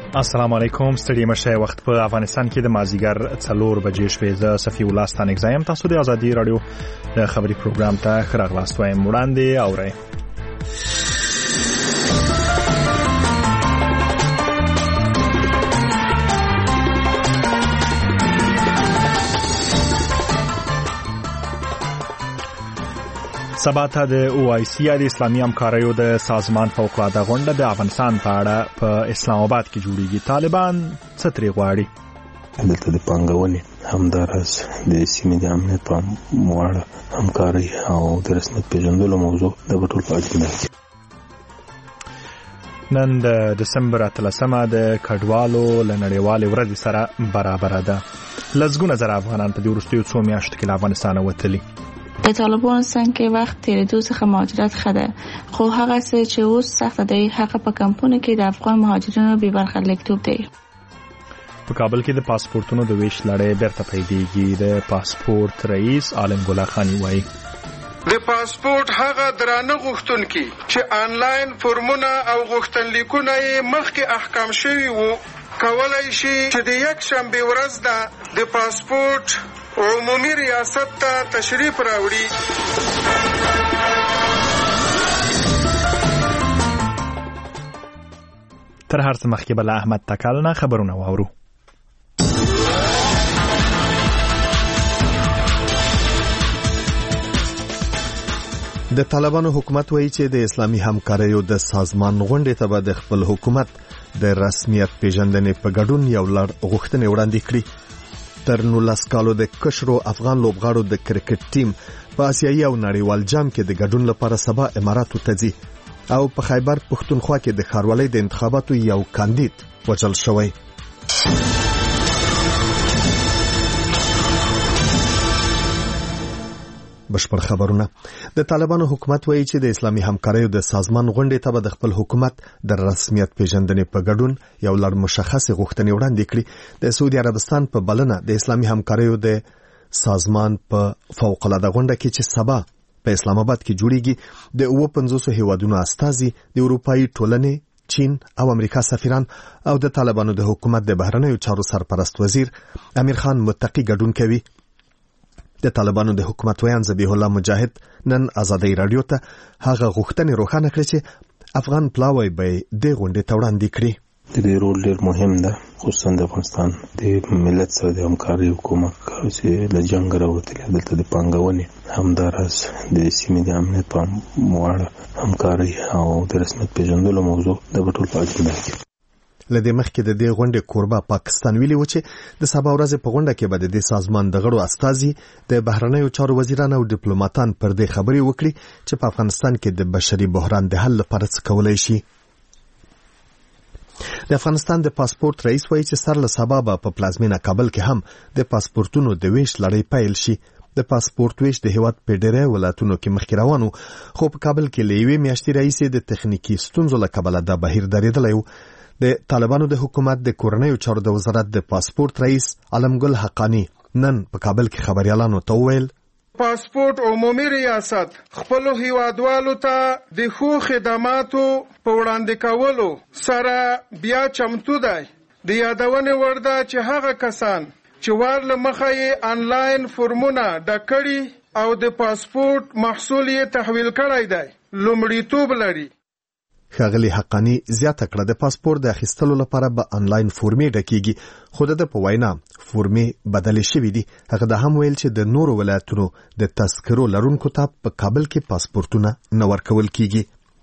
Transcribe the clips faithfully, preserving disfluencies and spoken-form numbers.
السلام علیکم. ستړي مشه وخت په افغانستان کې د مازیګر څلور بجې شوې. زه صفي الله ستانک زایم. تاسو د ازادي رادیو د خبري پروګرام ته ښه راغلاست وایم. وړاندې اورئ. سبا ته د او آی سی د اسلامي همکاریو د سازمان فوق‌العاده غونډه د افغانستان په اړه په اسلام آباد کې جوړیږي. طالبان څه ترې غواړي؟ دلته د پانګونې همداراز د سیمې د امنیت په موړ همکاري او د رسمیت پیژندلو موضوع د ټول په اجنډا کې. نن د دسمبر اتلسمه د کډوالو له نړیوالې ورځې سره برابره ده. لسګونه زره افغانان په دې وروستیو څو میاشتو کې له افغانستانه وتلي. د طالبانو څنګه وخت تیریدو څخه مهاجرت خده خو هغه څه چې اوس سخت دی هغه په کمپونه کې د افغان مهاجرینو بې برخه لیکتوب دی. په کابل کې د پاسپورتونو د ویش لړۍ بیرته پیلېږي. د پاسپورت رئیس عالم ګل خانی وایي د پاسپورت هغه درانه غوښتونکي چې آنلاین فورمونه او غوښتنلیکونه یې مخکې احکام شوي وو کولای شي چې د یک شنبې ورځ ده د پاسپورت عمومي ریاست ته تشریف راوړي. تر هر څه مخکې بل احمد تکل نه خبرونه واورو. د طالبانو حکومت وایي چې د اسلامي همکاریو د سازمان غونډې ته به د خپل حکومت د رسمیت پیژندنې په ګډون یو لړ غوښتنې وړاندې کړي. تر نولس کالو د کشرو افغان لوبغاړو د کرکټ ټیم په آسیایي او نړیوال جام کې د ګډون لپاره سبا اماراتو ته ځي او په خیبر پښتونخوا کې د ښاروالۍ د انتخاباتو یو کاندید وژل شوی. بشپړ خبرونه. د طالبانو حکومت وایي چې د اسلامي همکاریو د سازمان غونډې ته به د خپل حکومت د رسمیت پیژندنې په ګډون یو لړ مشخص غوښتنې وړاندې کړي. د سعودي عربستان په بلنه د اسلامي همکاریو د سازمان په فوق‌العاده غونډه کې چې سبا په اسلام آباد کې جوړیږي د اوه پنځوس هیوادونو استازي د اروپאי ټولنې، چین او امریکا سفیران او د طالبانو د حکومت د بهرنیو چارو سرپرست وزیر امیر خان متقی ګډون کوي. د طالبانو د حکومت ویان ذبیح الله مجاهد نن ازادي رادیو ته هغه غوښتنې روښانه کړې چې افغان پلاوی به د غونډې ته وړاندې کړي. د دې رول ډېر مهم ده، خصوصا د افغانستان د ملت سره د همکارۍ حکومت چې له جنګ راوتلی دلته د پانګونې همداراز د سیمې د امنیت په موړ همکاري او د رسمیت پیژندلو موضوع د ټول په اجنډا کې. لدې مخکې د دې غونډې کوربه پاکستان ویلي و چې د سبا ورځې په غونډه کې به د دې سازمان د غړو استازي د بهرنیو چارو وزیران او ډیپلوماټان پر دې خبرې وکړي چې په افغانستان کې د بشري بحران د حل لپاره څه کولای شي. د افغانستان د پاسپورت رئیس وایي چې سر له سبا به په پلازمینه کابل کې هم د پاسپورتونو د ویش لړۍ پیل شي. د پاسپورت ویش د هیواد په ډېری ولایتونو کې مخکې روانو خو په کابل کې له یوې میاشتې راهیسې د تخنیکي ستونزو له کبله دا بهیر درېدلی و. د طالبانو د حکومت د کورنیو چارو د وزارت د پاسپورت رئیس علمګل حقانی نن په کابل کې خبريالانو ته وویل پاسپورت عمومي ریاست خپل هیوادوالو ته د خو خدماتو په وړاندې کولو سره بیا چمتو دی. د یادونې وړ ده چې هغه کسان چې ورله مخه یې آنلاین فورمونه ډکړي او د پاسپورت محصول یې تحویل کړی دی لومړیتوب لري. ښاغلي حقانی زیاته کړه د پاسپورت د اخیستلو لپاره به آنلاین فورمې ډکېږي خو د په وینا فورمې بدلې شوې دي. هغه د هم ویل چې د نورو ولایتونو د تذکرو لرونکو ته په کابل کې پاسپورتونه نه ورکول کیږي.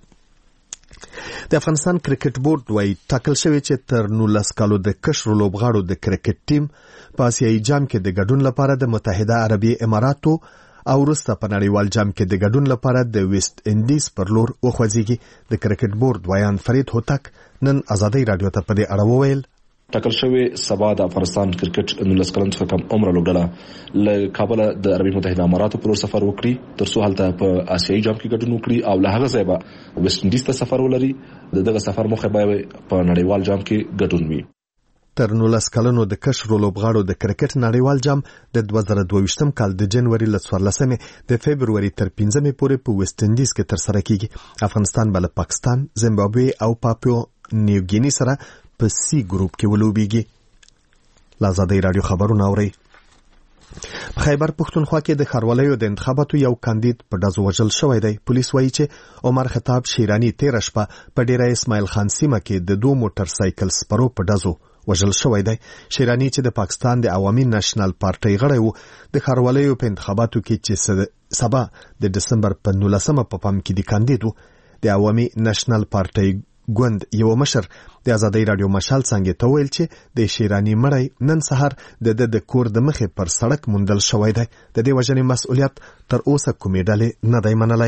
د افغانستان کرکټ بورډ وايي ټاکل شوی چې تر نولس کالو د کشرو لوبغاړو د کرکټ ټیم په آسیایي جام کې د ګډون لپاره د متحده عربي اماراتو او وروسته په نړیوال جام کې د ګډون لپاره د ویسټ انډیز پر لور وخوځيږي. د کرکټ بورډ ویان فرید هوتک نن ازادي رادیو ته په دې اړه وویل ټاکل شوی سبا د افغانستان کرکټ نولس کلن څخه کم عمر لوبډله له کابل د عربي متحده اماراتو پر سفر وکړي تر څو هلته په آسیایي جام کې ګډون وکړي او له هغه ځای به ویسټ انډیز ته سفر ولري. دغه سفر موخه به په نړیوال جام کې ګډون وي. تر نولس کلنو د کشرو لوبغاړو د کرکټ نړیوال جام د دوه زره دوه ویشتم کال د جنوري له څوارلسمې د فبروري تر پنځمې پورې په ویسټ انډیز کې ترسره کیږي. افغانستان به له پاکستان، زیمبابوې او پاپووا نیوګینی سره په سی ګروپ کې ولوبېږي. له ازادۍ راډیو خبرونه اورئ. په خیبر پښتونخوا کې د ښارولیو د انتخاباتو یو کاندید په ډزو وژل شوی دی. پولیس وایي چې عمر خطاب شیرانی تېره شپه په ډیره اسماعیل خان سیمه کې د دوه موټر سایکل سپرو په ډزو وژل شوی دی. شیرانی چې د پاکستان د عوامي نېشنل پارټۍ غړی و، د ښارولیو په انتخاباتو کې چې سبا د ډسمبر په نولسمه په پام کې د کاندید و، د عوامي نېشنل پارټۍ ګوند یو مشر د ازادۍ راډیو مشال څنګه ته ویل چې د شیرانی مړی نن سهار د د کور د مخې پر سړک موندل شوی دی. د دې وژنې مسؤلیت تر اوسه کومې ډلې نه دی منلی.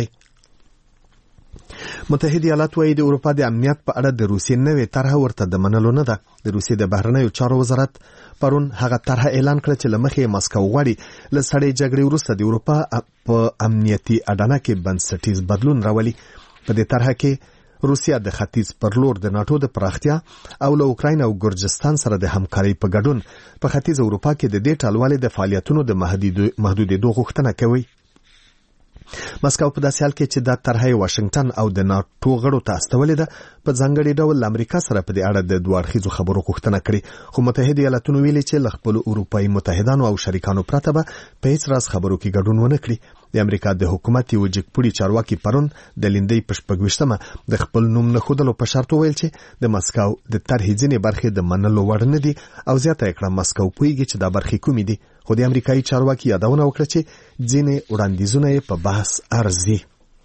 متحده ایالات وايي د اروپا د امنیت په اړه د روسیې نوې طرحه ورته د منلو نه ده. د روسیې د بهرنیو چارو وزارت پرون هغه طرحه اعلان کړه چې له مخې ماسکو غواړي له سړې جګړې وروسته د اروپا په امنیتي اډانه کې بنسټیز بدلون راولي. په دې طرحه کې روسیا د ختیځ پر لور د ناتو د پراختیا او له اوکراین او ګرجستان سره د همکارۍ په ګډون په ختیځ اروپا کې د دې ټالوالې د فعالیتونو د محدودېدو غوښتنه کوي. ماسکو په داسې حال کې چې دا طرحه واشنگټن او د ناتو غړو ته استولې ده، په ځانګړي ډول امریکا سره په دې اړه د دوه اړخیزو خبرو غوښتنه کړې، خو متحده ایالاتونو ویلي چې له خپلو اروپایي متحدانو او شریکانو پرته به په هیڅ راز خبرو کې ګډون ونه کړي. د امریکا د حکومت یو جګپوړي چارواکي پرون د لیندۍ په شپږویشتمه د خپل نوم نه ښودلو په شرط وویل چې د ماسکو د طرحې ځینې برخې د منلو وړ نه دي او زیاته یې کړه ماسکو پوهیږي چې دا برخې کومې دي، خو د امریکایي چارواکي یادونه وکړه چې ځینې وړاندیزونه یې په بحث ارزي.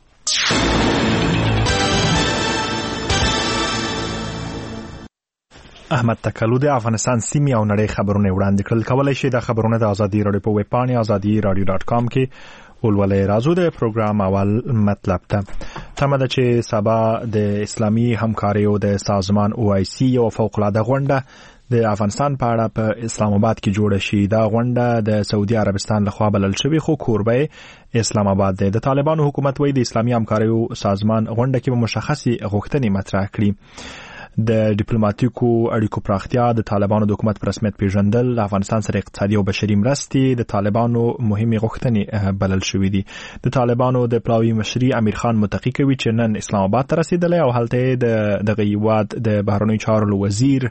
احمد تکلو د افغانستان سیمې او نړۍ خبرونه وړاندې کړل. کولای شئ د خبرونه د ازادي راډیو په ویب پاڼې ازادي راډیو ډاټ کام کې ولولئ. راځو د پروګرام اول مطلب ته. تمه ده چې سبا د اسلامي همکاریو د سازمان او آی سی یو فوق العاده غونډه د افغانستان په اړه په اسلام آباد کې جوړه شي. دا غونډه د سعودي عربستان لخوا بلل شوې، خو کوربه اسلام آباد دی. د طالبانو حکومت وایي د اسلامي همکاریو سازمان غونډه کې به مشخصي غوښتنې مطرح کړي. د ډیپلوماټیکو اړیکو پراختیا، د طالبانو د حکومت په رسمیت پیژندل، افغانستان سره اقتصادي او بشري مرستې د طالبانو مهمه غوښتنې بلل شوې دي. د طالبانو د پلاوي مشري امیر خان متقی کوي چې نن اسلام آباد ته رسیدلی او هلته د دغه هیواد د بهرنیو چارو وزیر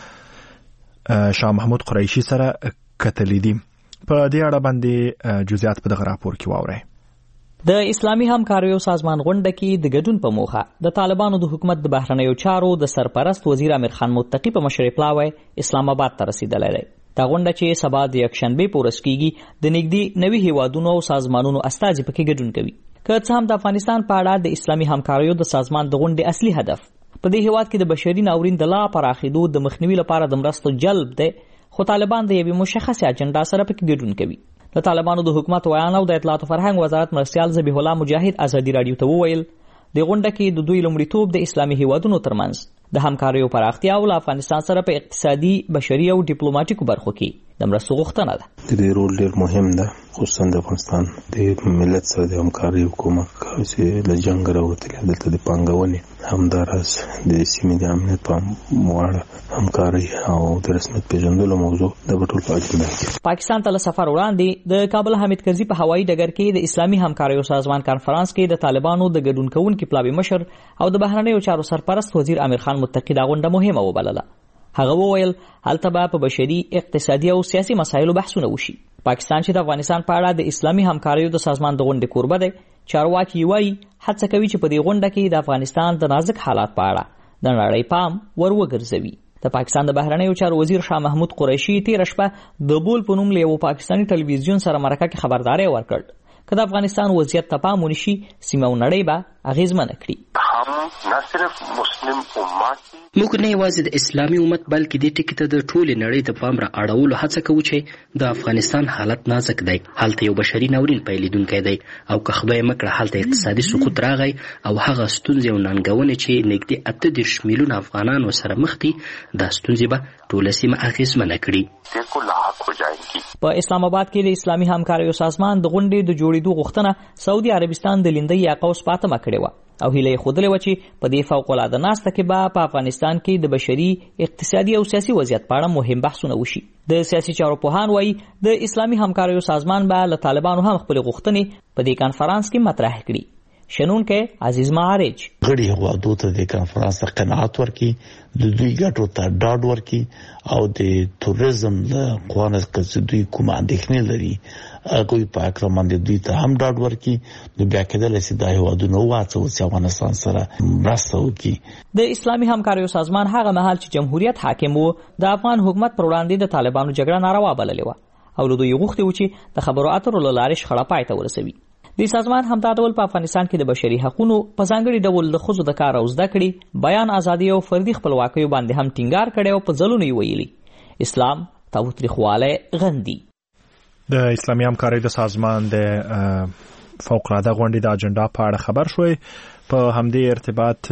شاه محمود قریشي سره کتلې دي. په دې اړه باندې جزئیات په دغه راپور کې واورئ. د اسلامي همکاریو سازمان غونډه کې د ګډون په موخه د طالبانو د حکومت د بهرنیو چارو د سرپرست وزیر امیر خان متقی په مشرۍ پلاوی اسلام آباد ته رسیدلی دی. دا غونډه چې سبا د یکشنبې په ورځ کېږي د نږدې نوي هیوادونو او سازمانونو استازي پکې ګډون کوي. که څه هم د افغانستان په اړه د اسلامي همکاریو د سازمان د غونډې اصلي هدف په دې هیواد کې د بشري ناورین د لا پراخېدو د مخنیوي لپاره د مرستو جلب دی، خو طالبان د یوې مشخصې اجنډا سره پکې ګډون کوي. د طالبانو د حکومت ویان او د اطلاعات او فرهنګ وزارت مرستیال ذبیح الله مجاهد ازادي راډیو ته وویل د غونډه کې د دوی لومړیتوب د اسلامي هیوادونو ترمنځ د همکاریو پراختیا او افغانستان سره په اقتصادي، بشري او ډیپلوماټیکو برخو کې د مرستو غوښتنه ده. د دې رول ډېر مهم ده، خصوصا د افغانستان د ملت سره د همکارۍ حکومت چې له جنګ راوتلی دلته د پانګونې همداراز د سیمې د امنیت په اړه همکارۍ او د رسمیت پیژندلو موضوع د ټول په اجنډا کې. پاکستان ته له سفر وړاندې د کابل حامد کرزي په هوایي ډګر کې د اسلامي همکاریو سازمان کانفرنس کې د طالبانو د ګډون کوونکي پلاوي مشر او د بهرنیو چارو سرپرست وزیر امیر خان متقی دا غونډه مهمه وبلله. هغه وویل هلته به په بشري، اقتصادي او سیاسي مسایلو بحثونه وشي. پاکستان چې د افغانستان په اړه د اسلامي همکاریو د سازمان د غونډې کوربه دی، چارواکي وایي هڅه کوي چې په دې غونډه کې د افغانستان د نازک حالات په اړه د نړۍ پام ور وګرځوي. د پاکستان د بهرنیو چارو وزیر شاه محمود قریشي تېره شپه د بول په نوم له یو پاکستاني ټلویزیون سره مرکه کې خبرداری ورکړ که د افغانستان وضعیت ته پام ونشي سیمه او نړۍ به اغیزمنه کړي. موږ نه یوازې د اسلامي امت بلکې دې ټکي ته د ټولې نړۍ د پام را اړولو هڅه کوو چې د افغانستان حالت نازک دی، هلته یو بشري ناورین پیلېدونکی دی او که خدای مکړه هلته اقتصادي سقوط راغی او هغه ستونزې او ننګونې چې نږدې اته دېرش میلیونه افغانان ورسره مخ دي، دا ستونزې به ټوله سیمه اغیزمنه کړي. په اسلام آباد کې د اسلامي همکاریو سازمان د غونډې د جوړېدو غوښتنه سعودي عربستان د لیندۍ یا قوس په اتمه کړې وه او هیله یې ښودلې وه چې په دې فوق العاده ناسته کې به په افغانستان کې د بشري، اقتصادي او سیاسي وضعیت په اړه مهم بحثونه وشي. د سیاسي چارو پوهان وایي د اسلامي همکاریو سازمان به له طالبانو هم خپلې غوښتنې په دې کانفرانس کې مطرح کړي. شنونکې عزیز معارج غړي هوادو ته د کانفرنس قناعت ورکي د دوی ګټو ته ډاډ ورکي او د توريزم له قوانس کې دوی کوم اندېښنې لري کوئی پاک روان د دوی ته هم ډاډ ورکي د بیا کېدل چې د هوادو نو واڅو چې افغانستان سره مرسته وکړي. د اسلامي همکاریو سازمان هغه مهال چې جمهوریت حاکم وو د افغان حکومت پر وړاندې د طالبانو جګړه ناروا بللې و او له دوی غوښتي و چې د خبرو اترو له لارې شخړه پای ته ورسوي. د سازمان همدا ډول په افغانستان کې د بشري حقوقو په ځانګړي ډول د ښځو د کار او زده کړې بیان ازادي او فردي خپلواکۍ باندې هم ټینګار کړي او په ځلونو یې ویلي اسلام تاوتریخواله غندي. د اسلامي همکارۍ د سازمان د فوق العاده غونډې د اجنډا په اړه خبر شوی. په همدې ارتباط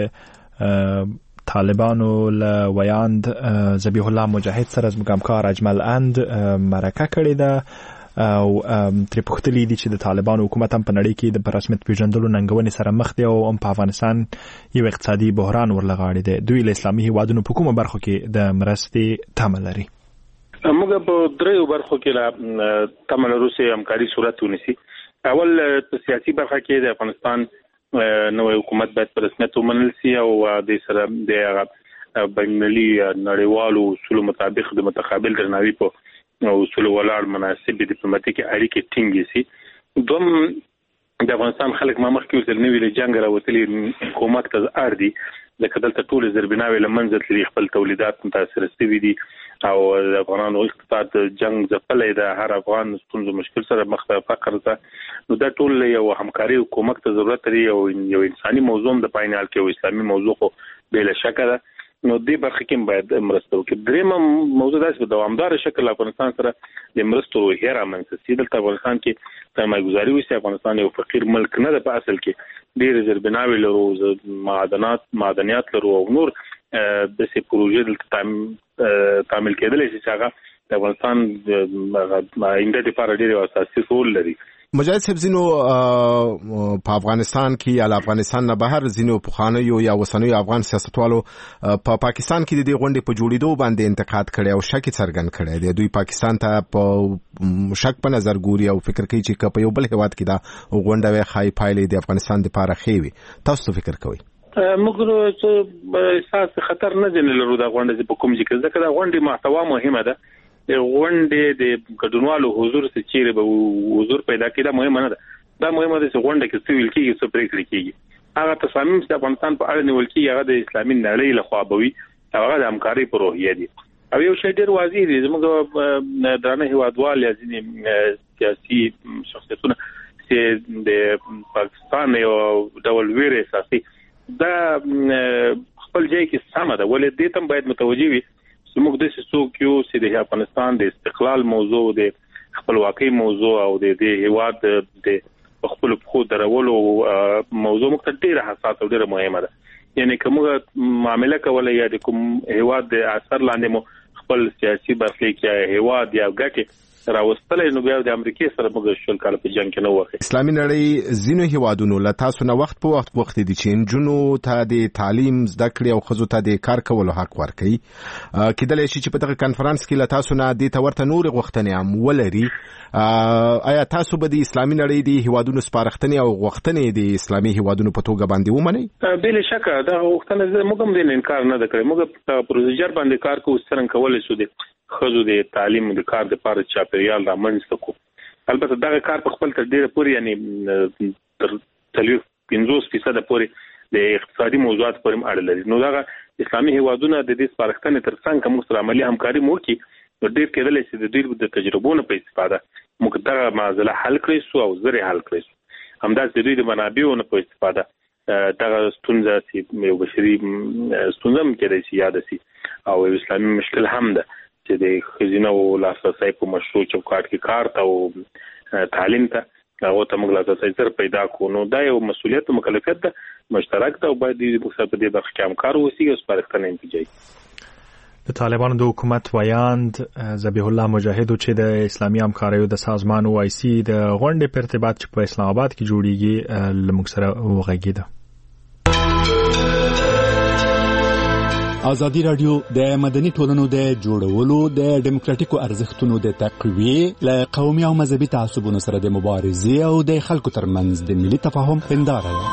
د طالبانو له ویاند ذبیح الله مجاهد سره زموږ همکار اجمل اند مرکه کړې ده او تر پختلی دي چې د طالبانو حکومت هم په نړۍ کې د رسمیت پیژندلو ننګونې سره مخ دی او هم په افغانستان یو اقتصادي بحران ورلغاړي دی. دوی له اسلامي هیوادونو په کومه برخو کې د مرستې تمه لري؟ موږ په دریو برخو کې لا تمه لرو چې همکاري صورت ونیسي. اول په سیاسي برخه کې د افغانستان نوې حکومت باید په رسمیت ومنل شي او د سره د بینالمللي نړیوالو اصولو مطابق د متقابل درناوي په اصول ولاړ مناسب ډیپلوماټیک اړیکې ټینګې شي. دوم د افغانستان خلک ما مخکې ویل نوې له جنگ راوتلي حکومت ته اړ دي ځکه دلته ټول زربناوي لمنځه تللي خپل تولیدات متاثر شوي دي او د افغانانو اقتصاد جنگ ځپلې ده. هر افغان ستونزو مشکل سره مخ ته فقر ده. نو دا ټول یو همکاري حکومت ته ضرورت لري او یو انساني موضوع د پاینال کې او اسلامي موضوع خو بلا شک ده. نو دې برخه کې باید مرسته وکړي. درېمه موضوع داسې په دوامدار شکل افغانستان سره د مرستو روحیه رامنځته شي. دلته افغانستان کې سرمایه‌ګزاري وشي. افغانستان یو فقیر ملک نه ده په اصل کې. ډېر زربناوي لرو، معدنات معدنیات لرو او نور د سې پروژې دلته تعمیل کېدلی شي چې هغه د افغانستان د آینده لپاره ډېر اساسي رول لري. مجاهد صاحب زینو په افغانستان کې یا افغانستان نه بهر زینو پخوانیو یا وسنیو افغان سیاستوالو په پاکستان کې د دې غونډې په جوړېدو باندې انتقاد کړي او شک څرګند کړي دی. دوی پاکستان ته په شک په نظر ګوري او فکر کوي چې په یو بل هیواد کې دا غونډه وي خای پایلې د افغانستان لپاره خېوي. تاسو فکر کوئ؟ موږ څه احساس خطر نه دی لرو دا غونډه په کوم ځای کې ځکه دا غونډه محتوا مهمه ده. د غونډې د ګډونوالو حضور څخه چیرې به حضور پیدا کړي دا مهمه نه ده. دا مهمه ده چې غونډه کې څه ویل کېږي څه پریکړې کېږي. هغه تصامیم چې افغانستان په اړه نیول کېږي هغه د اسلامي نړۍ لخوا به وي او هغه د همکارۍ په روحیه دي. او یو شی ډېر واضح دی زموږ درانه هیوادوال یا ځینې سیاسي شخصیتونه چې د پاکستان یو ډول ویر احساسي دا خپل ځای کې سمه ده ولې دې تم باید متوجه وي موږ د څوک یو چې د افغانستان د استقلال موضوع د خپلواکۍ موضوع او د دې هیواد د خپل خو درولو موضوع موږ ته ډیره حساسه او ډیره مهمه ده. یعنی کومه معاملې کولای یا د کوم هیواد د اثر لاندې مو خپل سیاسي برخلیک یا هیواد یا ګټه راوستلې نو بیا د امریکای سره موږ شل کال په جنگ کې نه وخت. اسلامي نړۍ زینو هیوادونو له تاسو نه وخت په وخت وخت دي چې جنونو ته د تعلیم زده کړې او خزو ته د کار کولو حق ورکړي. کېدلی شي چې په دغه کانفرنس کې له تاسو نه د تورته نور غوښتنې هم ولري. آیا تاسو به د اسلامي نړۍ د هیوادونو سپارښتنې او غوښتنې د اسلامي هیوادونو په توګه باندې ومنئ؟ بل شک دا غوښتنه موږ هم د انکار نه کړی. موږ په پروسیجر باندې کار کوو څنګه کولای شو د خزو د تعلیم د کار د پاره چاپیریال را منځته کو. البته دا کار په خپل تر ډیره پورې یعنی تر تلوي پنځوس فیصد پورې د اقتصادي موضوعات پورې اړه لري. نو دا اسلامي هیوادونه د دې سپارښتنې تر څنګ کوم سره عملی همکاري مو کوي نو ډیر کېدل چې د دوی د تجربو په استفاده موږ دا معضله حل کړی سو او زری حل کړی سو. همداس د دوی د منابعو په استفاده دا ستونزه چې یو بشري ستونزه هم کېدای شي یاد شي او اسلامي مشکل هم ده چې د خزینه او لاسرسي په مشروع چوکاټ کې کار ته او تعلیم ته هغه ته موږ لاسرسي سره پیدا کو. نو دا یو مسؤلیت او مکلفیت ده مشترک ده او باید د موږ په دې برخه کې همکار اوسئ او سپارښتنه انتجاج. د طالبانو د حکومت ویاند ذبیح الله مجاهد چې د اسلامي همکاریو د سازمان او آی سی د غونډې په ارتباط چې په اسلام آباد کې جوړیږي لمږ سره وغږیده. ازادي رادیو د مدني ټولنو د جوړولو د ډیموکراټیکو ارزښتونو د تقویې له قومي او مذهبي تعصبونو سره د مبارزې او د خلکو ترمنځ د ملي تفاهم هنداره ده.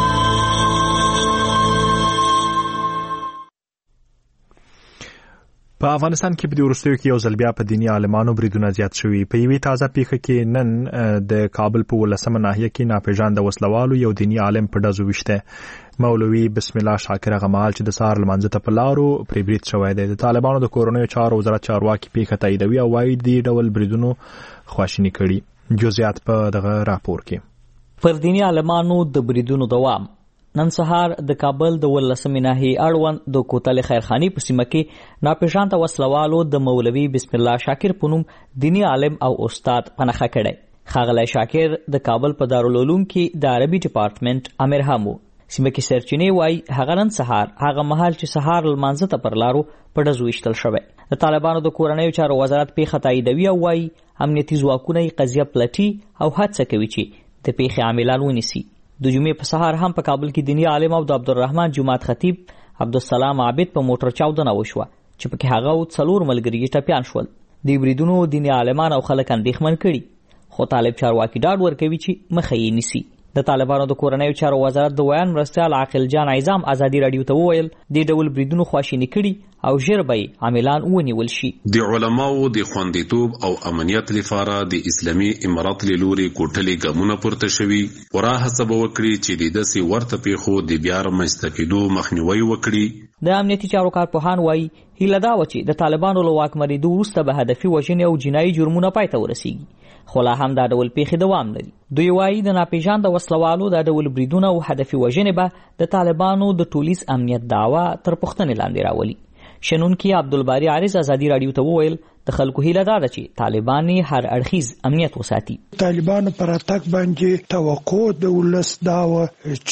په افغانستان کې په وروستیو کې یو ځل بیا په دیني عالمانو بریدونه زیات شوي. په یوې تازه پیښه کې نن د کابل په ولسمه ناحیه کې ناپېژانده وسلوالو یو دیني عالم په ډزو ویشته. مولوي بسم الله شاکر غمال چې د سهار لمانځه ته په لارو پرې برید شوی دی. د طالبانو د کورنیو چارو وزارت چارواکي پیښه تاییدوي او وایي دې ډول بریدونو خواشیني کړي. جزئیات په دغه راپور کې. پر دیني عالمانو د بریدونو دوام. نن سهار د کابل د ولسمې ناحیې اړوند د کوتل خیرخانی په سیمه کې ناپېژانده وسلوالو د مولوي بسم الله شاکر په نوم دیني عالم او استاد پنهخه کړی. ښاغلی شاکر د کابل په دارالعلوم کې د عربي ډپارټمنټ امیر هم و. سیمه کې سرچینې وایي هغه نن سهار هغه مهال چې سهار لمانځه ته پر لارو په ډزو ویشتل شوی. د طالبانو د کورنیو چارو وزارت پیښه تاییدوي او وایي امنیتي ځواکونه یې قضیه پلټي او هڅه کوي چې د پیښې عاملان ونیسي. د جمعې په سهار هم په کابل کې دیني عالم او د عبدالرحمن جومات خطیب عبدالسلام عابد په موټر چاودنه وشوه چې پکې هغه او څلور ملګري یې ټپیان شول. د بریدونو دیني عالمان او خلک اندېښمن کړي خو طالب چارواکي ډاډ ورکوي چې مخه یې نیسي. د طالبانو د کورنیو چارو وزارت د ویان مرستیال عاقل جان عظام ازادي رادیو ته وویل دې ډول بریدونو خواشیني کړي او ژر به یې عاملان ونیول شي. د علماو د خوندیتوب او امنیت لپاره د اسلامي امارات له لوري کوټلې ګامونه پورته شوي. ورا هڅه وکړي چې د داسې ورته پیښو د بیا رامنځته کېدو مخنیوي وکړي. د امنیتي چارو کارپوهان وایي هیله دا وه چې د طالبانو له واکمنېدو وروسته به هدفي وژنې او جنایي جرمونه پای ته ورسیږي خو لا هم دا ډول پیښې دوام لري. دوی وایي د ناپېژانده وسلوالو دا ډول بریدونه او هدفي وژنې به د طالبانو د ټولیز امنیت دعوه تر پوښتنې لاندې راولي. شنونکي عبدالباری عارض ازادي رادیو ته وویل د خلکو هیله دا ده چې طالبان هر اړخیز امنیت وساتي. طالبانو پر اتاک باندې توقع د ولس دا و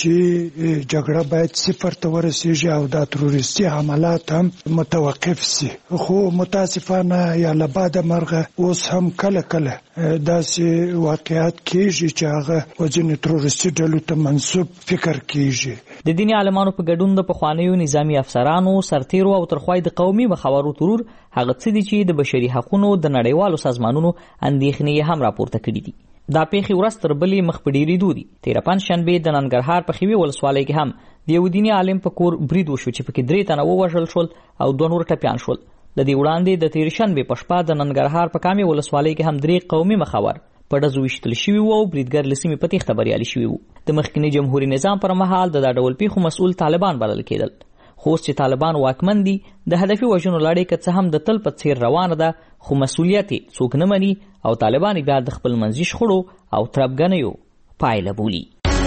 چې جګړه باید صفر ته ورسیږي او د تروریستي حملات هم متوقف سي. خو متاسفانه یا لباده مرغه اوس هم کله کله داسې واقعیات کیږي چې هغه وجنې تروریستي ډلو ته منسوب فکر کیږي. د دیني عالمانو په ګډون د پخوانیو نظامی افسرانو سرتیرو او ترخوای د قومي مخاورو ترور هغه څه دي چې د بشري حقوقو د نړیوالو سازمانونو اندېښنې هم راپورته کړي دي. دا پیښې ورځ تر بلې مخ په ډېرېدو دي. تېره پنجشنبې د ننګرهار په خیوي ولسوالۍ کې هم د یو دیني عالم په کور برید وشو چې پکې درې تنه ووژل شول او دوه نور ټپیان شول. د دې وړاندې د تېرې شنبې په شپه د ننګرهار په کامې ولسوالۍ کې هم درې قومي مخاور په ډزو ویشتل شوي وو او بریدګر له سیمې په تېښته بریالي شوي وو. د مخکیني جمهوري نظام پر مهال د دا ډول پیښو مسؤل طالبان بلل کېدل. خو اوس چې طالبان واکمن دي د هدفي وژنو لړۍ که څه هم د تل په څېر روانه ده خو مسؤلیت یې څوک نه مني او طالبان بیا د خپل منځي شخړو او تربګنیو پایله بولي.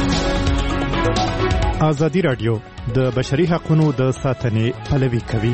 ازادي رادیو د بشري حقوقو د ساتنې پلوي کوي.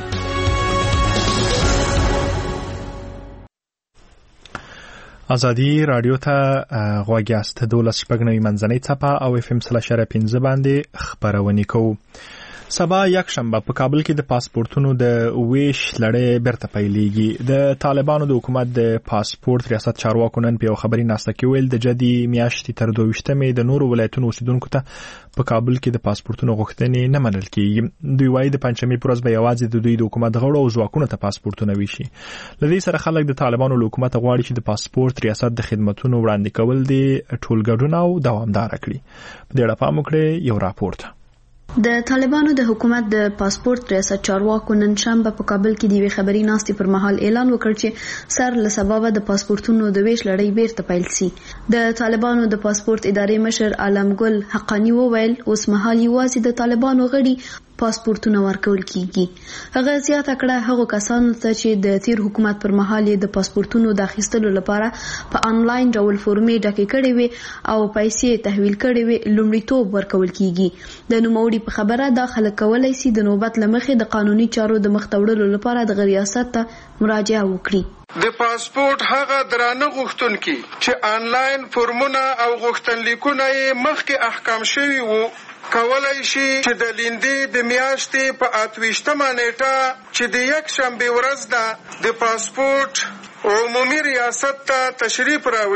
ازادي رادیو ته غوږ یاست. دولس شپږ نوي منځنۍ څپه او اف ام سل اشاره پنځه باندې خپرونې کوو. سبا یک شنبه په کابل کې د پاسپورتونو د ویش لړۍ بیرته پیلېږي. د طالبانو د حکومت د پاسپورت ریاست چارواکو نن په یو خبري ناسته کې ویل د جدي میاشتې تر دوه ویشتمې د نورو ولایتونو اوسیدونکو ته په کابل کې د پاسپورتونو غوښتنې نه منل کېږي. دوی وایي د پنجشنبې په ورځ به یوازې د دوی د حکومت غړو او ځواکونو ته پاسپورتونه ویشي. له دې سره خلک د طالبانو له حکومت غواړي چې د پاسپورت ریاست د خدماتو وړاندې کول دي ټولګډونه او دوامدار کړي. په دې اړه پام وکړئ یو راپورټ. د طالبانو د حکومت د پاسپورت ریاست چارواکو نن شنبه په کابل کې د یوې خبري ناستې پر مهال اعلان وکړ چې سر له سببه د پاسپورتونو د ویش لړۍ بیرته پیل شي. د طالبانو د پاسپورت ادارې مشر عالمګل حقانی وویل اوس مهال یوازې د طالبانو غړي پاسپورتونه ورکول کیږي. هغه زیاته کړه هغه کسانو ته چې د تیر حکومت پر مهال د پاسپورتونو د اخیستلو لپاره په انلاین ډول فورمې ډکې کړې وي او پیسې تحویل کړې وي لومړیتوب ورکول کیږي. د نوموړي په خبره دا خلک کولای شي د نوبت لمخې د قانوني چارو د مخ ته وړلو لپاره د ریاست ته مراجعه وکړي. د پاسپورت هغه درانه غوښتونکي چې انلاین فورمونه او غوښتنلیکونه یې مخکې احکام شوي وو کولای شي چې د لیندې د میاشتې په اتویشتمه نیټه چې د یک شنبې ورځ ده د پاسپورت عمومي ریاست ته تشریف راوړي.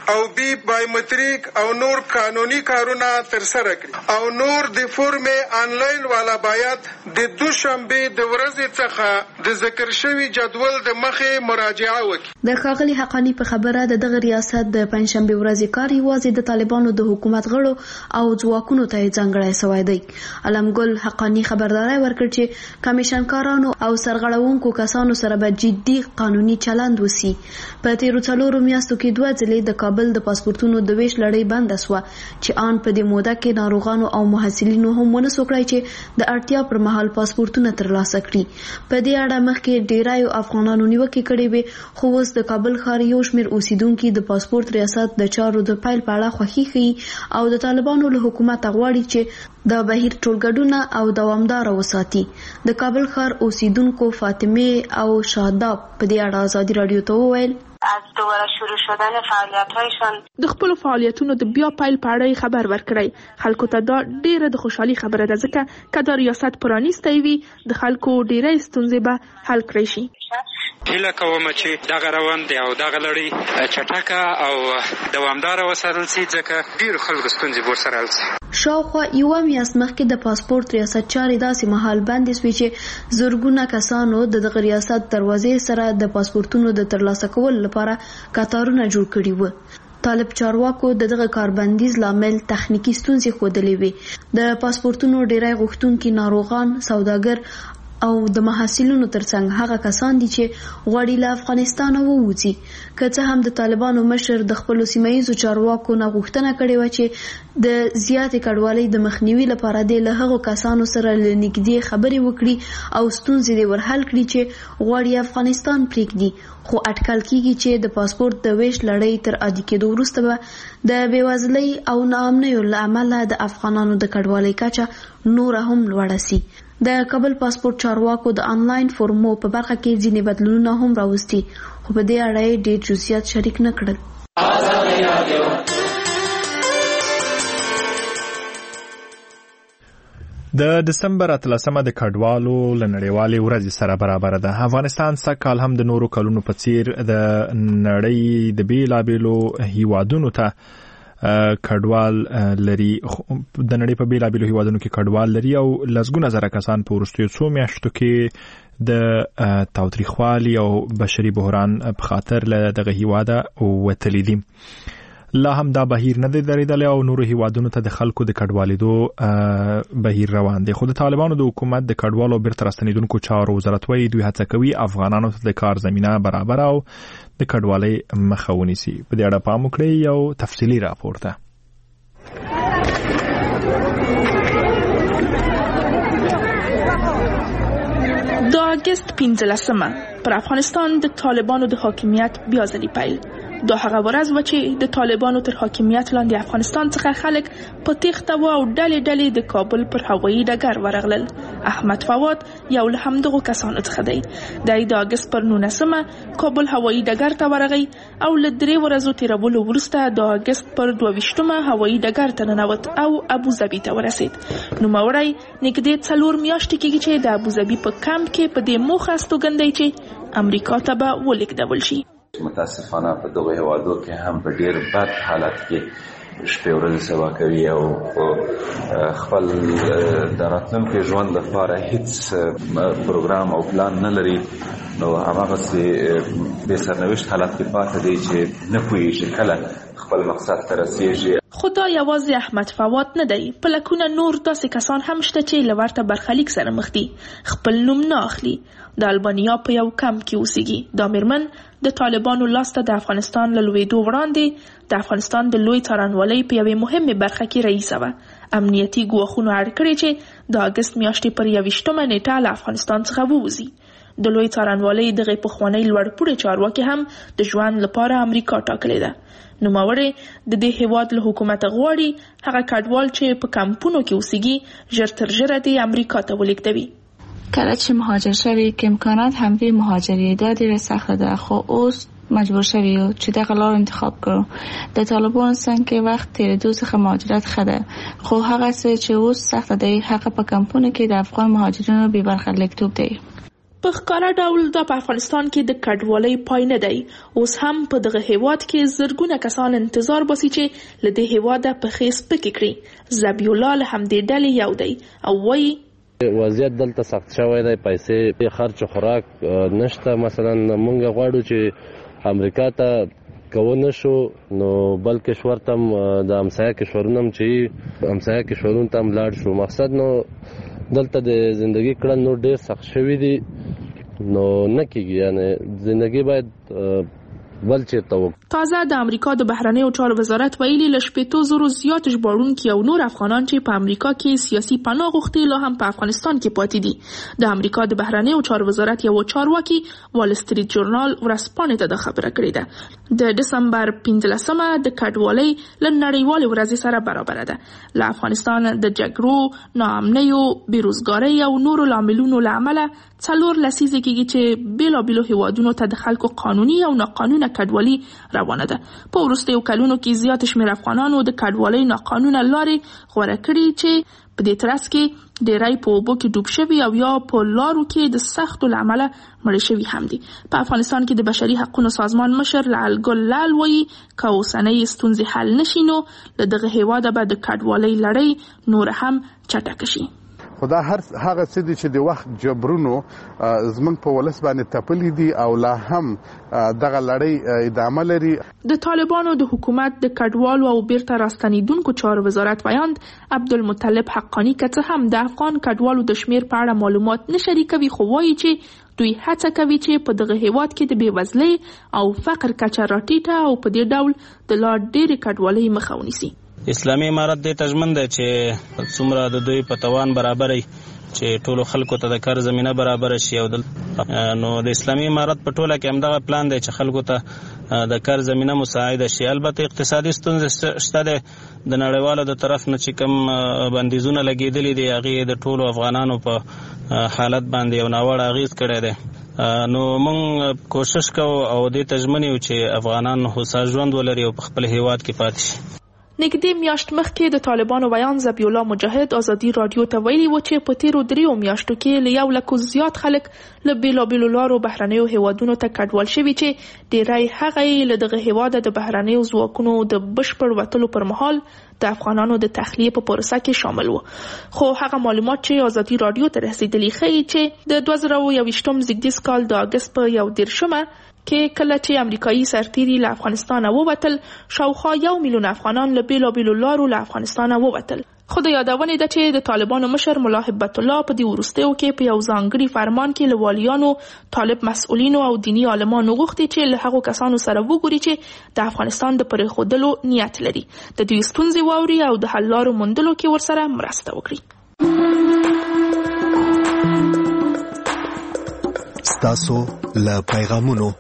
او بي بایومټریک او نور قانوني کارونه ترسره کړي او نور د فورمې آنلاین والا باید د دوشنبه د ورځې څخه د ذکر شوی جدول د مخې مراجعه وکړي. د ښاغلي حقانی په خبره د دغه ریاست د پنځشنبه ورځې کار یوازې د طالبانو د حکومت غړو او ځواکونو ته ځانګړی شوی دی. علمګل حقانی خبرداري ورکړ چې کمیشنکارانو او سرغړونکو کسانو سره به جدي قانوني چلند وسی. په تیرو څلورو میاشتو کې دوه ځلې د کابل د پاسپورتونو د ویش لړۍ بند شوه چې آن په دې موده کې ناروغانو او محصلینو هم ونه سوکړای چې د اړتیا پر مهال پاسپورتونه ترلاسه کړي. په دې اړه مخکې ډیرایو افغانانو نیوکې کړې وې خو اوس د کابل ښار یو شمېر اوسیدونکي د پاسپورت ریاست د چارو د پیل په اړه خوښي ښیي او د طالبانو له حکومت غواړي چې د بهیر ټولګډونه او دوامدار وساتي. د کابل ښار اوسیدونکو فاطمه او شاداب په دې اړه ازادي رادیو ته وویل از دوباره شروع شدن فعالیت‌هایشان د خپل فعالیتونو د بیا پیل په اړه خبر ورکړی. خلکو ته دا ډیره د خوشحالي خبره ده ځکه که دا ریاست پرانیستی وي د خلکو ډیره ستونزې به حل کړی شي. هیله کوم چې دغه روان دی او دغه لړۍ چټکه او دوامداره وساتل شي ځکه ډیر خلکو ستونزې ورسره حل شي. شاوخوا یوه میاشت مخکې د پاسپورت ریاست چارې داسې مهال بندې شوې چې زرګونه کسانو د دغه ریاست دروازې سره د پاسپورتونو د ترلاسه کولو لپاره کتارونه جوړ کړي وو. طالب چارواکو د دغه کاربندیز لامل تخنیکی ستونزې ښودلې وې. د پاسپورتونو ډیری غوښتونکي ناروغان، سوداګر او د محصلینو ترڅنګ هغه کسان دي چې غواړي له افغانستانه ووځي. که څه هم د طالبانو مشر د خپلو سیمهییزو چارواکو نه غوښتنه کړې وه چې د زیاتې کډوالۍ د مخنیوي لپاره دې له هغو کسانو سره له نږدې خبرې وکړي او ستونزې دې ورحل کړي چې غواړي افغانستان پرېږدي، خو اټکل کیږي چې د پاسپورت د ویش لړۍ تر عادي کېدو وروسته به د بېوزلۍ او ناامنیو له امله د افغانانو د کډوالۍ کچه نوره هم لوړه سي. د کابل پاسپورت چارواکو د آنلاین فورمو په برخه کې ځینې بدلونونه هم راوستي خو په دې اړه یې ډېر جزئیات شریک نه کړل. د دسمبر اتلسمه د کډوالو له نړیوالې ورځې سره برابر ده. افغانستان سږکال هم د نورو کلونو په څیر د نړۍ د بیلابیلو هیوادونو ته کډوال لري. د نړۍ په بیلابیلو هیوادونو کې کډوال لري او لسګونه زره کسان په وروستیو څو میاشتو کې د تاوتریخوالي او بشري بحران په خاطر له دغه هیواده وتلي دي. لا هم دا بهیر نه دی درېدلی او نورو هیوادونو ته د خلکو د کډوالېدو بهیر روان دی. خو د طالبانو د حکومت د کډوالو بیرته راستنېدونکو چارو وزارت وایي دوی هڅه کوي افغانانو ته د کار زمینه برابر او د کډوالۍ مخه ونیسي. په دې اړه پام وکړئ یو تفصیلي راپور ته. د اگست پنځلسمه پر افغانستان د طالبانو د حاکمیت بیا ځلې پیل. دا هغه ورځ و چې د طالبانو تر حاکمیت لاندې افغانستان څخه خلک په تېښته و او ډلې ډلې د کابل پر هوایي ډګر ورغلل. احمد فواد یو له همدغو کسانو څخه دی. دی د اګست پر نولسمه کابل هوایي ډګر ته ورغی او له درې ورځو تېرولو وروسته د اګست پر دوه ویشتمه هوایي ډګر ته ننوت او ابوظبي ته ورسید. نوموړی نږدې څلور میاشتې کېږي چې د ابوظبي په کمپ کې په دې موخه استوګن دی چې امریکا ته به ولېږدول شي. متاسفانه په دغه هیوادو کې هم په ډیر بد حالت کې شپې ورځې سبا کوي او خپل د راتلونکي ژوند لپاره هیڅ پروګرام او پلان نه لري. نو هماغسې د سرنوشت حالت کې پاتې دی چې نه پوهېږي کله خپل مقصد ته رسېږي. خو دا یوازې احمد فواد نه دی. په لکونه نور داسې کسان هم شته چې له ورته برخلیک سره مخ دي. خپل نوم نه اخلي. د البانیا په یو کمپ کې اوسېږي. دا میرمن د طالبانو لاسته د افغانستان له لوېدو وړاندې د افغانستان د لوی څارنوالۍ په یوې مهمې برخه کې رئیسه وه. امنیتي ګواښونو اړ کړی چې د اګست میاشتې پر یوویشتمه نیټه له افغانستان څخه ووځي. د لوی څارنوالۍ دغه پخوانی لوړپوړي چارواکي هم د ژوند لپاره امریکا ټاکلې ده. نوموړی د دې هیواد له حکومت غواړي هغه کډوال چې په کمپونو کې اوسېږي ژر تر ژره د امریکا ته ولېږدوي. کله چې مهاجر شوی که امکانات هم وی مهاجری دا ډېره سخته ده خو اوس مجبور شوی یو چې دغه لار انتخاب کړو. د طالبانو څنګ کې وخت تېرېدو څخه مهاجرت ښه ده خو هغه څه چې اوس سخته دی هغه په کمپونو کې د افغان مهاجرینو بې برخه لیکتوب دی. په ښکاره ډول دا په افغانستان کې د کډوالۍ پای نه دی. اوس هم په دغه هیواد کې زرګونه کسان انتظار باسي چې له دې هیواده پښې سپکې کړي. ذبیح الله له همدې ډلې یو دی او وایي وضعیت دلته سخت شوی دی، پیسې خرچ خوراک نشته. مثلا مونږ غواړو چې امریکا ته کوونه شو نو بل کشور تم د همسایه کشورونو هم چې همسایه کشورونو تم لاړ شو. مقصد نو دلته د زندگی کړه نو ډیر سخت شوی دی، نو نه کېږي. یعنی زندگی باید بل چیرته وکړو. تازه د امریکا د بهرنیو چارو وزارت ویلي له شپېتو زرو زیات ژباړونکي او نور افغانان چې په امریکا کې سیاسي پناه غوښتي لا هم په افغانستان کې پاتې دي. د امریکا د بهرنیو چارو وزارت یو چارواکي وال سټریټ جورنال ورځپاڼې ته د خبره کړې ده. د دسمبر پنځلسمه د کډوالۍ له نړیوالې ورځې سره برابر ده. له افغانستان د جګړو، ناامنیو، بیروزګارۍ او نورو لاملونو له امله څلور لسیزې کېږي چې بیلابیلو هیوادونو ته د خلکو قانوني او ناقانونه کډوالي روانه ده. په وروستیو کلونو کې زیات شمېر افغانانو د کډوالۍ ناقانونه لارې غوره کړي چې په دې ترڅ کې ډېری په اوبو کې ډوب شوي او یا په لارو کې د سختو له امله مړه شوي هم دي. په افغانستان کې د بشري حقوقو سازمان مشر لعل ګل لال وایي که اوسنۍ ستونزې حل نشي نو له دغه هیواده به د کډوالۍ لړۍ نور هم چټکه شي. خدا هر هغه څه دي چې د وخت جبرونو زمونږ په ولس باندې تپلي دي او لا هم دغه لړۍ ادامه لري. د طالبانو د حکومت د کډوالو او بیرته راستنیدونکو چارو وزارت ویاند عبدالمطلب حقانی که څه هم د افغان کډوالو د شمیر په اړه معلومات نه شریکوي، خو وایي چې دوی هڅه کوي چې په دغه هیواد کې د بېوزلۍ او فقر کچه راټیټه او په دې ډول د لا ډېرې کډوالۍ مخه ونیسي. اسلامي امارت دې تضمن دی چې څومره د دوی په توان برابري چې ټولو خلکو ته د کار زمينه برابر شي. او نو د اسلامي امارت په ټوله کې همدغه پلان دی چې خلکو ته د کار زمينه مساعده شي. البته اقتصادي ستونزې شته ده د نړیوالو د طرف نه چې کوم بندیزونه لګیدلي دي هغه د ټولو افغانانو په حالت باندې یو ناوړه اغیز کړی دی. نو موږ کوشش کوو او دې تضمن یو چې افغانان هوسا ژوند ولري او په خپل هیواد کې پاتې شي. نږدې میاشت مخکې د طالبانو ویان ذبیح الله مجاهد ازادي رادیو ته ویلي و چې په تیرو دریو میاشتو کې له یو لکو زیات خلک له بیلابیلو لارو بهرنیو هیوادونو ته کډوال شوي چې ډیری هغه یې له دغه هیواده د بهرنیو ځواکونو د بشپړ وتلو پر مهال د افغانانو د تخلیه په پروسه کې شامل وو. خو هغه معلومات چې ازادي رادیو ته رسیدلي ښیي چې د دوه زره یوویشتم زیږدیز کال د اګست په یو دېرشمه کې کله چې امریکایي سرتیري له افغانستانه ووتل شاوخوا یو میلیون افغانان له بیلابیلو لارو له افغانستانه ووتل. خو د یادونې ده چې د طالبانو مشر ملا هبت الله په دې وروستیو کې په یو ځانګړي فرمان کې له والیانو، طالب مسؤلینو او دینی عالمانو غوښتي چې له هغو کسانو سره وګوري چې د افغانستان د پرېښودلو نیت لري، د دوی ستونزې واوري او د حل لارو موندلو کې ورسره مرسته وکړي. ستاسو له پیغامونو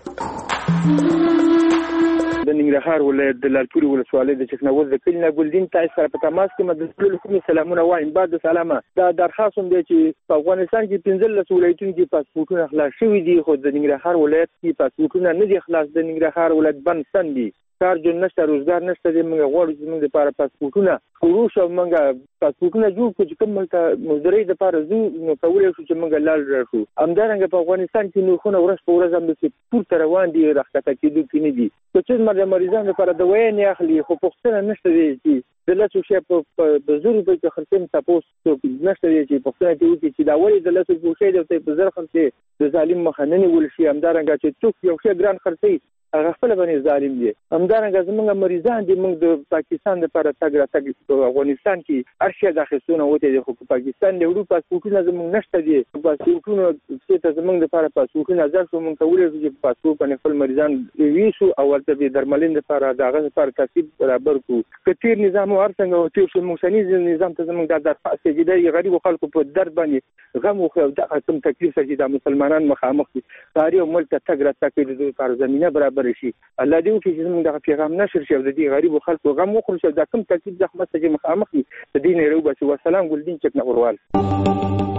د ننګرهار ولایت د لالپورې ولسوالۍ د چکنوز د کلي نه ګلدین تاسو سره په تماس کې د ټولو کومې سلامونه وایم. بعد سلامه دا درخواست هم دی چې په افغانستان کې پنځلس ولایتونو کې پاسپورتونه خلاص شوي دي، خو د ننګرهار ولایت کې پاسپورتونه نه دي خلاص. د ننګرهار ولایت بند ستن دي، کار جون نشته، روزګار نشته. د موږ غواړو چې موږ لپاره پاسپورتونه خروج او موږ پاسپورتونه جوړ کړو چې کوم ملته مزدوري لپاره زو نو کولای شو چې موږ لاړ راشو. همدارنګه په افغانستان کې نو خونه ورځ په ورځ هم د پورته روان دي، راښکته کېدو کې نه دي. که څه د مریضانو لپاره دوايي نه اخلي، خو پوښتنه نشته دی چې د لاسو شی په زور په کې خرڅم تاسو نشته دی چې پوښتنه کوي چې دا ولې د لاسو په شی د په زر خرڅي د ظالم مخننه ول شي. همدارنګه چې څوک یو شی ګران خرڅي هغه خپل باندې ظالم دي. همدارنګه زموږ مریضان دي، موږ د پاکستان لپاره تګ را تګ په افغانستان کې ارشیا د خصونه وته دي، خو په پاکستان له اروپا پاسپورتونه زموږ نشته دي. پاسپورتونه چې زموږ لپاره پاسپورتونه ځل شو موږ کولای شو چې پاسپورت باندې خپل مریضان ویشو او ورته د درملین لپاره دغه لپاره ترتیب برابر کو. کتیر نظام ورڅنګ او تیر شو موږ نظام ته زموږ د درخواست کې د غریب خلکو په درد باندې غم او خو د کوم تکلیف چې د مسلمانانو مخامخ دي کاری او ملت تګ را تګ د لپاره زمينه برابر شي. الله دې وکړي چې موږ د پیغام نشر شي او د دې غریب خلکو غم وخورو چې د کوم تکلیف زحمت چې مخامخ دي د دین ورو بچو. والسلام ګلدین چکنه اوروال.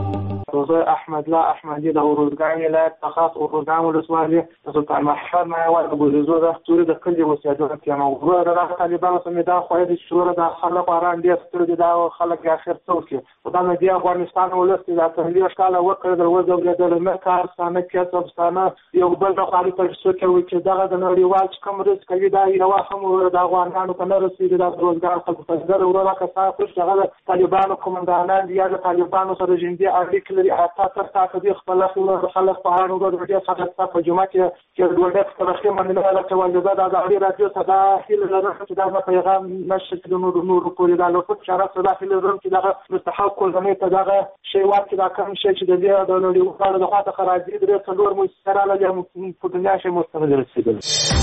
روزه احمدلا احمدی د اورزګان ولایت څخه اورزګان ولسوالۍ د سلطان محمد مایوال د ګوزو د ستوري د کلي اوسېدونکو کې موضوع د طالبانو سمې دا خو د شورا د خلک اران دي ستوري دا خلک اخر څوکي دا د افغانستان ولست د تحلیل ښکاله وکړ د وځو د مکار ستانه کې څبستانه یو بل د خالي پر څوک وي چې دغه د نړیوال کوم رس کوي دا یو هم د افغانانو کنه رسیدي د روزګار خلکو په ځای ورونه کسان چې هغه طالبانو کومندانان دي یا د طالبانو سره جندي اړیکې لري اته تر تاسو د خپل خلک په اړه د ډېر څه په جمعه کې چې د ډېر ترخه مننه له تولیدا د اړې راځي صدا هیله لرم چې دا پیغام نشي د نور نور کولای دا له څه شرط صدا هیله لرم چې دا مستحق کولای ته دا شی واکې دا کوم شی چې د دې د نړیوالو د خاطر خراجي د څلور مو سره له په دنیا شي مستند رسیدل.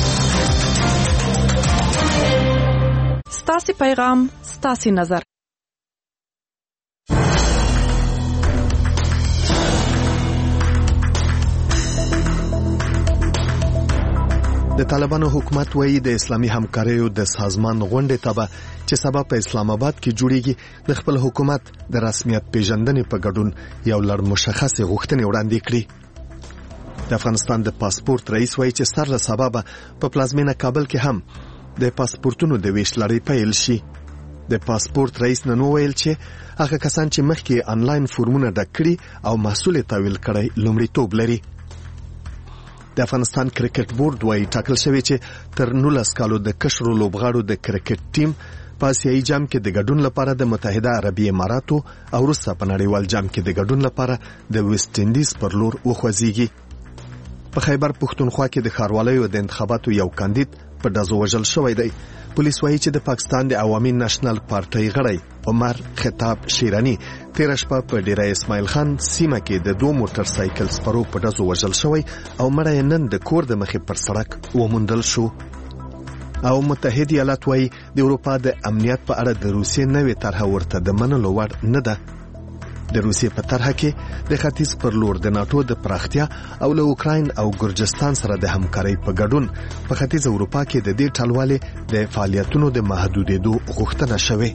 ستاسي پیغام ستاسي نظر. د طالبانو حکومت وایي د اسلامي همکاریو د سازمان غونډې ته به چې سبا په اسلام آباد کې جوړیږي د خپل حکومت د رسمیت پیژندنې په ګډون یو لړ مشخص غوښتنې وړاندې کړي. د افغانستان د پاسپورت رئیس وایي چې سر له سبا به په پلازمینه کابل کې هم د پاسپورتونو د ویش لړۍ پیل شي. د پاسپورت رئیس نن وویل چې هغه کسان چې مخکې آنلاین فورمونه ډک کړي او محصول یې تحویل کړی لومړیتوب لري. د افغانستان کرکټ بورډ وايي ټاکل شوی چې تر نولس کالو د کشرو لوبغاړو د کرکټ ټیم په آسیایي جام کې د ګډون لپاره د متحده عربي اماراتو او وروسته په نړیوال جام کې د ګډون لپاره د ویسټ انډیز پر لور وخوځيږي. په خیبر پښتونخوا کې د ښاروالۍ د انتخاباتو یو کاندید په ډزو وژل شوی دی. پولیس وايي چې د پاکستان د عوامي نېشنل پارټۍ غړی عمر خطاب شیرانی تیر شپه په ډیره اسماعیل خان سیمه کې د دوه موټر سایکل سپرو په ډزو وژل شوی او مړی نن د کور د مخې پر سړک وموندل شو. او متحده ایالات وايي د اروپا د امنیت په اړه د روسیې نوې طرحه ورته د منلو وړ نه ده. د روسیې په طرحه کې د ختیځ پر لور د ناتو د پراختیا او له اوکراین او ګرجستان سره د همکارۍ په ګډون په ختیځ اروپا کې د دې ټلوالې د فعالیتونو د محدودېدو غوښتنه شوې.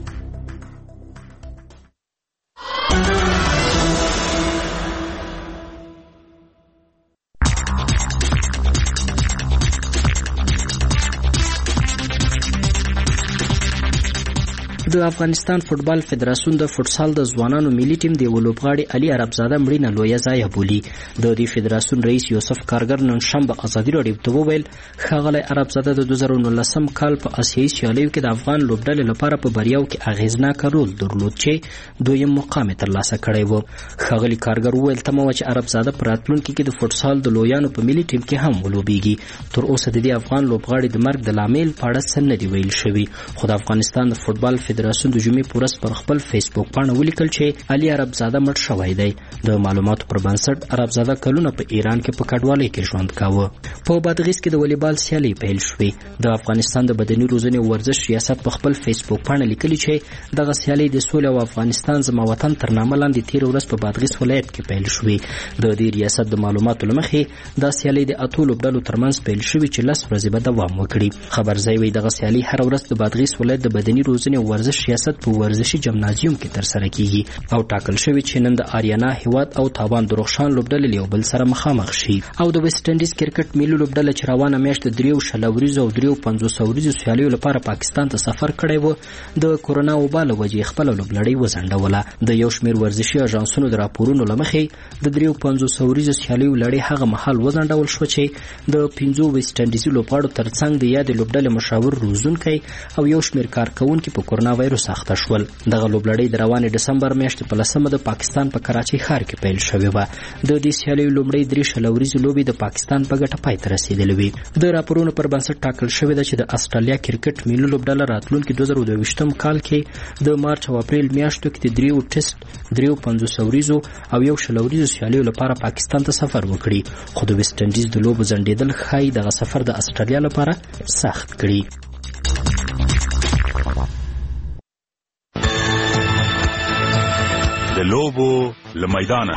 د افغانستان فوتبال فدراسیون د فوتسال د ځوانانو ملي ټیم د ولوبغاړي علي عربزاده مړینه لویه ضایعه بولي. د دې فدراسیون رئیس یوسف کارګر نن شنبه ازادي راډیو ته وویل ښاغلی عربزاده د دوه زره نولسم کال په آسیایي سیالیو کې د افغان لوبډلې لپاره په بریاو کې اغیزناک رول درلود چې دویم مقام یې ترلاسه کړی و. ښاغلي کارګر وویل تمه وه چې عربزاده په راتلونکي کې د فوتسال د لویانو په ملي ټیم کې هم ولوبیږي. تر اوسه د دې افغان لوبغاړي د مرګ د لامل په اړه څه نه دي ویل شوي، خو د افغانستان د فوتبال فدراسیون د جمعې ورځ پر خپل فیسبوک پاڼه ولیکل چې علي عربزاده مړ شوی دی. د معلوماتو پر بنسټ عربزاده کلونه په ایران کې په کډوالۍ کې ژوند کاوه. په بادغیس کې د والیبال سیالۍ پیل شوې. د افغانستان د بدني روزنې او ورزش ریاست په خپل فیسبوک پاڼه لیکلي چې دغه سیالۍ د سولې او افغانستان زما وطن تر نامه لاندې تیر ورځ په بادغیس ولایت کې پیل شوې. د دې ریاست د معلوماتو له مخې دا سیالۍ د اتو لوبډلو ترمنځ پیل شوې چې لس ورځې به دوام وکړي. خبرځای وایي دغه سیالۍ هر ورځ د بادغیس ولایت د بدني روزنې او ورزش ریاست په ورزشي جمنازیوم کې ترسره کیږي او ټاکل شوی چې نن د آریانا هیواد او تاوان درخشان لوبډلې یو بل سره مخامخ شي. او د ویسټ انډیز کرکټ ملي لوبډله چې روانه میاشت د دریو شلوریزو او دریو پنځوس اوریزو سیالیو لپاره پاکستان ته سفر کړی و د کورونا وبا له وجې خپل لوبلړۍ وځنډوله. د یو شمېر ورزشي اژانسونو د راپورونو له مخې د دریو پنځوس اوریزو سیالیو لړۍ هغه مهال وځنډول شو چې د پنځو ویسټ انډیزي لوبغاړو ترڅنګ د یادې لوبډلې مشاور روزونکی او یو شمېر کارکوونکي په کورونا وایرس اخته شول. دغه لوبلړۍ د روانې ډسمبر میاشتې په لسمه د پاکستان په کراچۍ ښار کې پیل شوې وه. د دې سیالیو لومړۍ درې شلوریزې لوبې د پاکستان په ګټه پای ته رسېدلې وې. د راپورونو پر بنسټ ټاکل شوې ده چې د استرالیا کرکټ ملي لوبډله راتلونکي دوه زره دوه ویشتم کال کې د مارچ او اپریل میاشتو کې د دریو ټیسټ دریو پنځوس اوریزو او یو شلوریزو سیالیو لپاره پاکستان ته سفر وکړي. خو د ویسټ انډیز د لوبو ځنډېدل ښایي دغه سفر د استرالیا لپاره سخت کړي. د لوبو له میدانه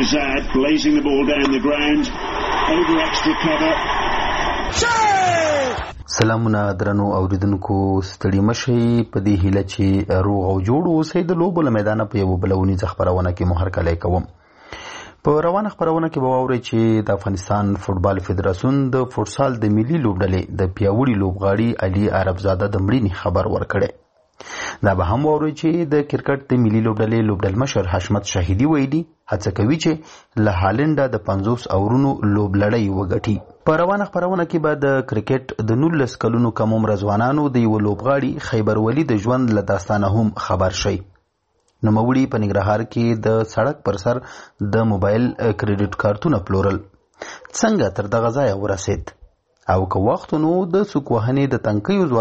سلامونه درنو اوریدونکو، ستړي مشئ په دې هیله چې روغ او جوړ اوسئ. د لوبو له میدانه په یو بلونیزه خپرونه کې مو هرکلی کوم. په روانه خبرونه کې به واورئ چې د افغانستان فوټبال فدراسیون د فوټسال د ملي لوبډلې د پیاوړي لوبغاړي علي عربزاده د مړینې خبر ورکړی. دا به هم واورئ چې د کرکټ د ملي لوبډلې لوبډلمشر حشمت شاهدي ویلي هڅه کوي چې له هالنډه د پنځوس اورونو لوبلړۍ وګټي. په روانه خبرونه کې به د کرکټ د نولس کلونو کم عمره ځوانانو د یو لوبغاړي خیبر ولي د ژوند له داستانه هم خبر شي. نوموړي په ننګرهار کې د سړک پر سر د موبایل کریډټ کارتونه پلورل. څنګه تر دغه ځایه ورسېد او که وخت نو د سوک وهنې د تنکیو